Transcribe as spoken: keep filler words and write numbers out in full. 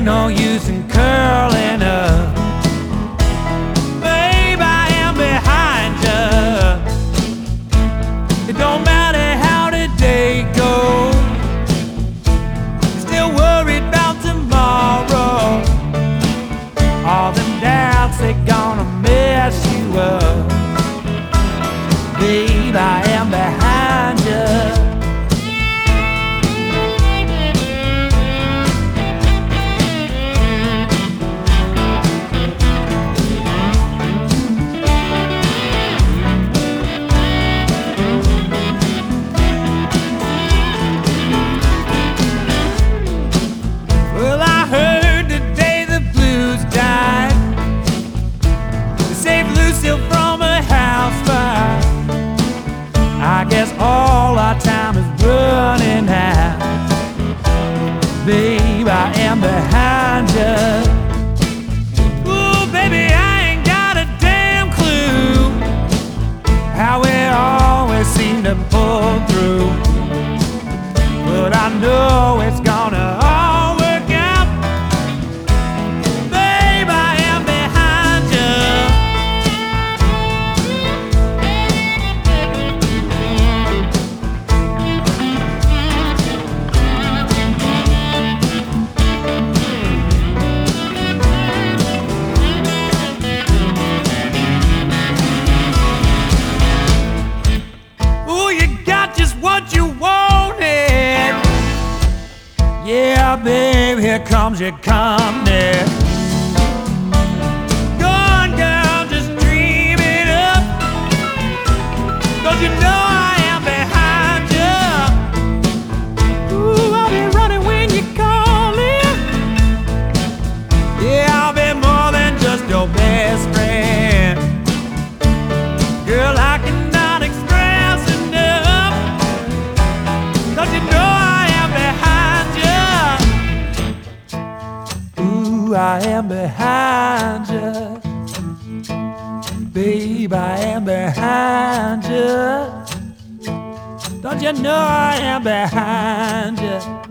no use in curling up. Babe, I am behind you. It don't matter how the day goes, you're still worried about tomorrow. All them doubts, they gonna mess you up. Babe, I am behind you. From a house fire, I guess all our time is running out. Babe, I am behind you. Ooh, baby, I ain't got a damn clue how it always seemed to pull through, but I know it's gonna all work out. Babe, I am behind you. What you wanted, yeah, babe, here comes your company. Go on, girl, just dream it up, 'cause you know I am behind you. Ooh, I'll be running when you call in. Yeah, I'll be more than just your best friend. Girl, I cannot express enough, 'cause you know I am behind you. Ooh, I am behind you. Babe, I am behind you. Don't you know I am behind you?